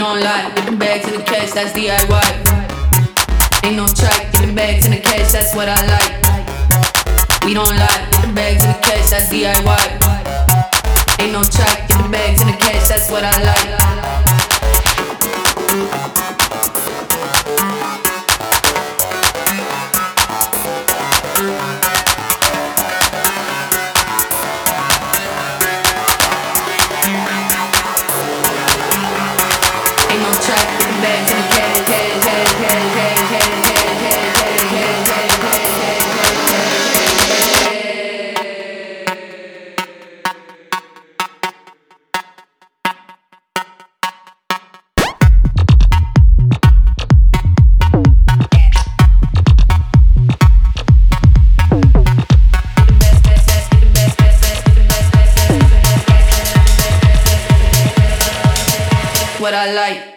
don't lie, get the bags in the cash, that's DIY. Ain't no track, get the bags in the cash, that's what I like. We don't lie, get the bags in the cash, that's DIY. Ain't no track, get the bags in the cash, that's what I like. What I like.